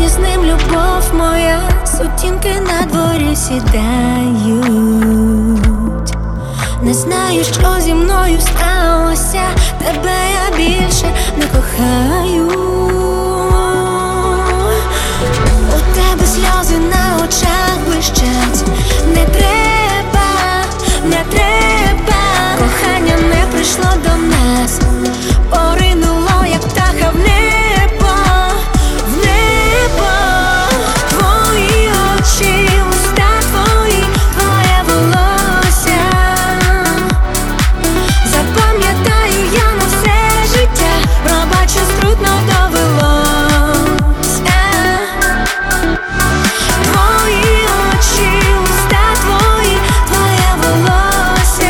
мені з ним, любов моя. Сутінки на дворі сідають. Не знаю, що зі мною сталося. Тебе я більше не кохаю. У тебе сльози на очах блищать. Не треба, не треба. Кохання не прийшло до нас, поринуло, як птаха в небо, в небо. Твої очі, уста твої, твоє волосся. Запам'ятаю я на все життя, пробачу, трудно довелось. Твої очі, уста твої, твоє волосся.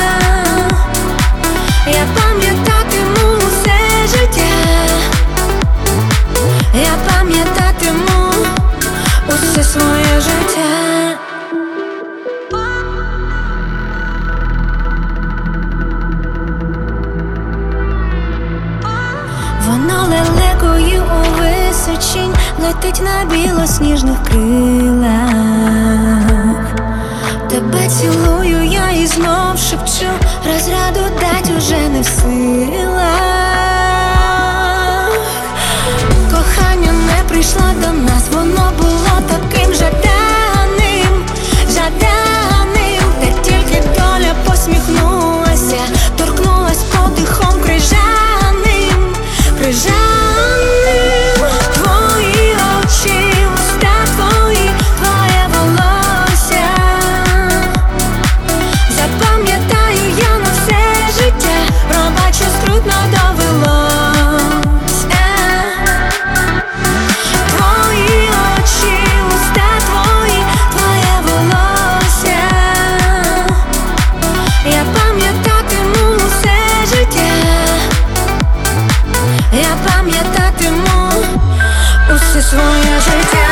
Я пам'ятатиму все життя. Я пам'ятатиму усе своє життя. Воно лелекою у височінь летить на білосніжних крилах. Тебе цілую я і знов шепчу, розраду дать уже не в силах. Кохання не прийшло до нас, воно було таким жаданим, жаданим. Та тільки доля посміхнулася, торкнулась подихом крижаним, крижаним. Твої очі, уста твої, твоє волосся. Запам'ятаю я на все життя, пробачу, трудно довелось. Твої очі, уста твої, твоє волосся. Я пам'ятатиму усе життя. Я пам'ятатиму усе своє життя.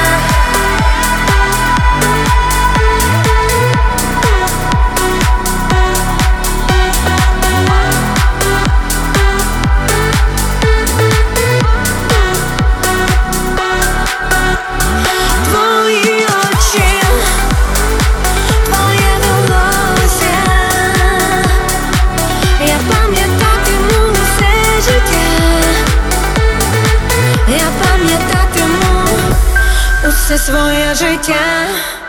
Твої очі, твоє волосся. Я пам'ятатиму усе життя. Я пам'ятатиму усе своє життя.